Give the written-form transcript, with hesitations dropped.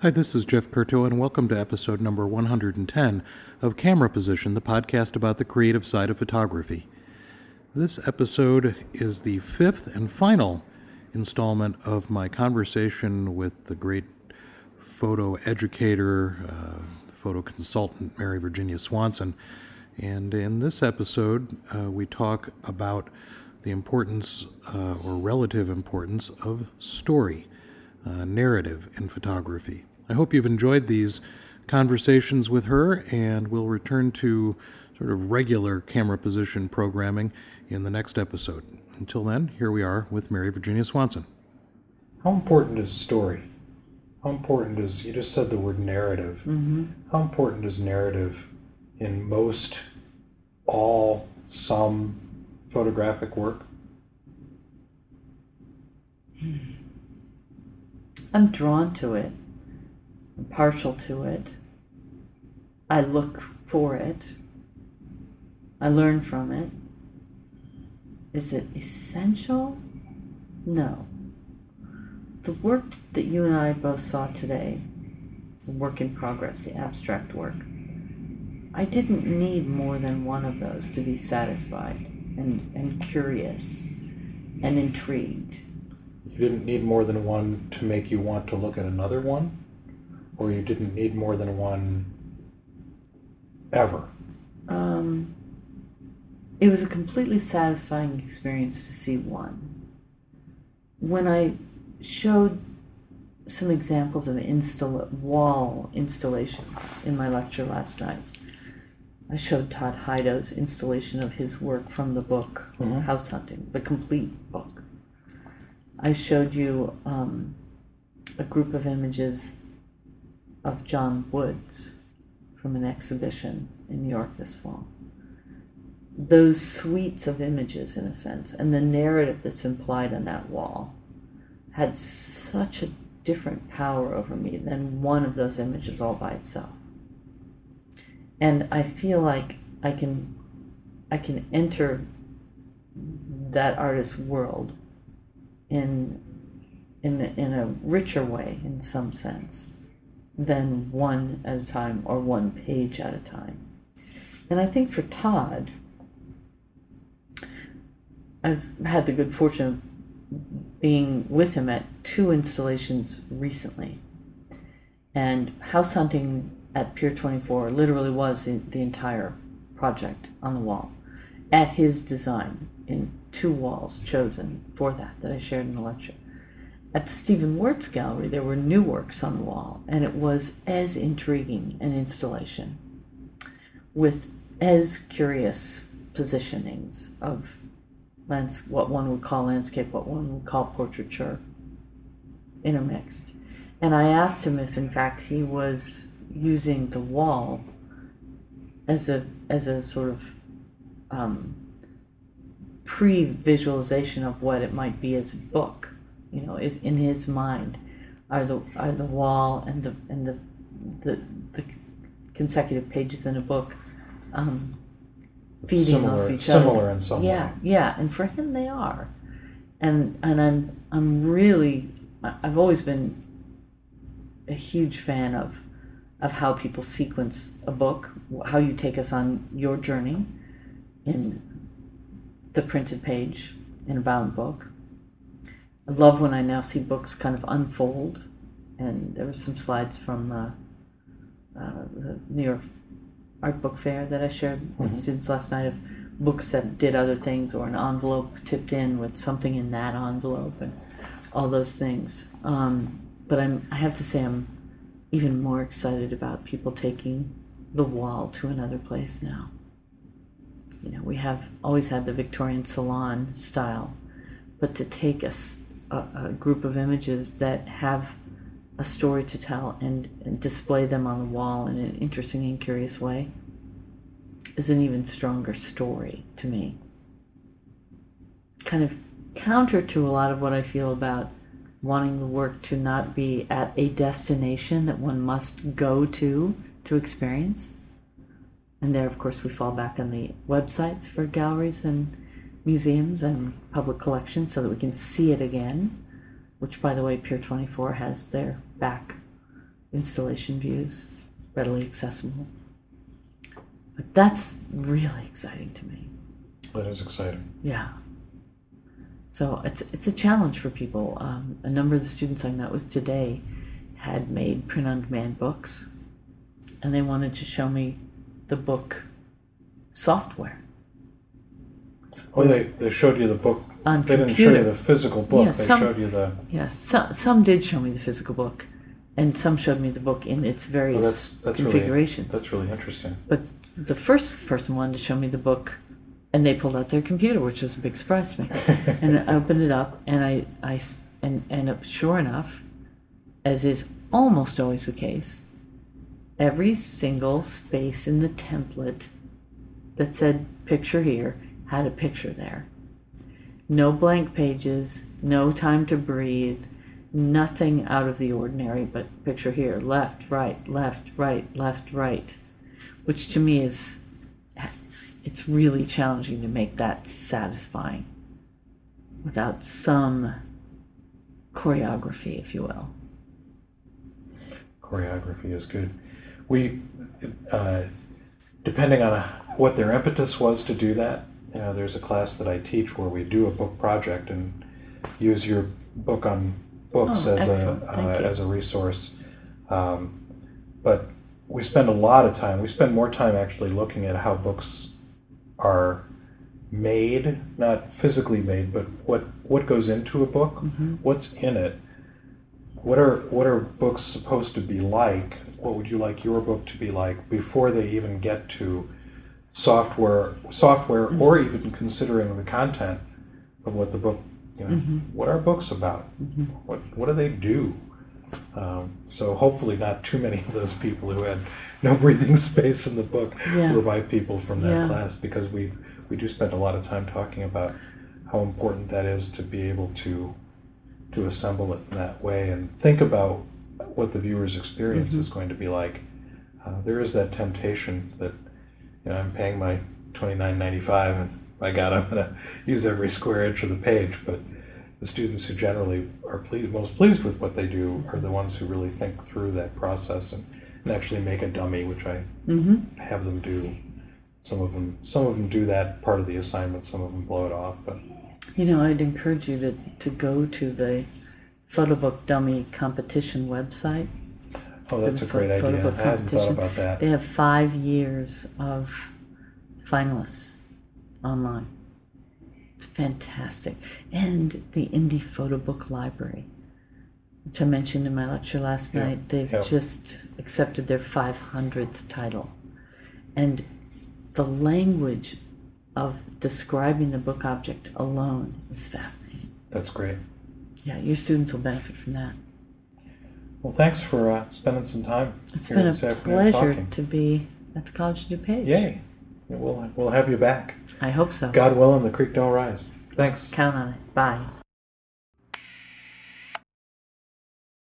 Hi, this is Jeff Curto, and welcome to episode number 110 of Camera Position, the podcast about the creative side of photography. This episode is the fifth and final installment of my conversation with the great photo educator, photo consultant, Mary Virginia Swanson. And in this episode, we talk about the importance or relative importance of story. Narrative in photography. I hope you've enjoyed these conversations with her, and we'll return to sort of regular Camera Position programming in the next episode. Until then, here we are with Mary Virginia Swanson. How important is story? How important is, you just said the word narrative. Mm-hmm. How important is narrative in most, all, some photographic work? I'm drawn to it. I'm partial to it. I look for it. I learn from it. Is it essential? No. The work that you and I both saw today, the work in progress, the abstract work, I didn't need more than one of those to be satisfied and curious and intrigued. You didn't need more than one to make you want to look at another one? Or you didn't need more than one ever? It was a completely satisfying experience to see one. When I showed some examples of wall installations in my lecture last night, I showed Todd Heido's installation of his work from the book, House Hunting, the complete book. I showed you a group of images of John Woods from an exhibition in New York this fall. Those suites of images, in a sense, and the narrative that's implied on that wall had such a different power over me than one of those images all by itself. And I feel like I can enter that artist's world in a richer way, in some sense, than one at a time or one page at a time. And I think for Todd, I've had the good fortune of being with him at two installations recently. And House Hunting at Pier 24 literally was the entire project on the wall, at his design, in two walls chosen for that I shared in the lecture. At the Stephen Wirtz Gallery, there were new works on the wall, and it was as intriguing an installation with as curious positionings of what one would call landscape, what one would call portraiture, intermixed. And I asked him if, in fact, he was using the wall as a sort of pre-visualization of what it might be as a book. You know, is in his mind are the wall and the consecutive pages in a book feeding off each other. Similar in some way. Yeah, and for him they are, and I'm really, I've always been a huge fan of how people sequence a book, how you take us on your journey in the printed page in a bound book. I love when I now see books kind of unfold, and there were some slides from the New York Art Book Fair that I shared with students last night of books that did other things, or an envelope tipped in with something in that envelope, and all those things. But I have to say I'm even more excited about people taking the wall to another place now. You know, we have always had the Victorian salon style, but to take a group of images that have a story to tell and display them on the wall in an interesting and curious way is an even stronger story to me. Kind of counter to a lot of what I feel about wanting the work to not be at a destination that one must go to experience. And there, of course, we fall back on the websites for galleries and museums and public collections so that we can see it again, which, by the way, Pier 24 has their back installation views, readily accessible. But that's really exciting to me. That is exciting. Yeah. So it's a challenge for people. A number of the students I met with today had made print-on-demand books, and they wanted to show me the book software. Oh, they showed you the book. On They didn't computer. show you the physical book. Yeah, They some- showed you the. Yes, some did show me the physical book, and some showed me the book in its various That's configurations. Really, that's really interesting. But the first person wanted to show me the book, and they pulled out their computer, which was a big surprise to me. And I opened it up, and sure enough, as is almost always the case, every single space in the template that said "picture here" had a picture there. No blank pages, no time to breathe, nothing out of the ordinary, but picture here, left, right, left, right, left, right, which to me it's really challenging to make that satisfying without some choreography, if you will. Choreography is good. We, depending on what their impetus was to do that, there's a class that I teach where we do a book project and use your book on books as a resource. But we spend a lot of time. We spend more time actually looking at how books are made, not physically made, but what goes into a book, what's in it. What are books supposed to be like? What would you like your book to be like before they even get to software, or even considering the content of what the book, what are books about? What do they do? So hopefully not too many of those people who had no breathing space in the book were by people from that class, because we do spend a lot of time talking about how important that is to be able to assemble it in that way and think about what the viewer's experience is going to be like. There is that temptation that I'm paying my $29.95 and by God I'm going to use every square inch of the page, but the students who generally are most pleased with what they do are the ones who really think through that process and actually make a dummy, which I have them do. Some of them do that part of the assignment, some of them blow it off, but I'd encourage you to go to the Photobook Dummy competition website. Oh, that's a great idea. I hadn't thought about that. They have 5 years of finalists online. It's fantastic. And the Indie Photobook Library, which I mentioned in my lecture last night, they've just accepted their 500th title. And the language of describing the book object alone is fascinating. That's great. Yeah, your students will benefit from that. Well, thanks for spending some time It's here been this a afternoon pleasure talking. to be at the College of DuPage. Yay. We'll have you back. I hope so. God willing, the creek don't rise. Thanks. Count on it. Bye.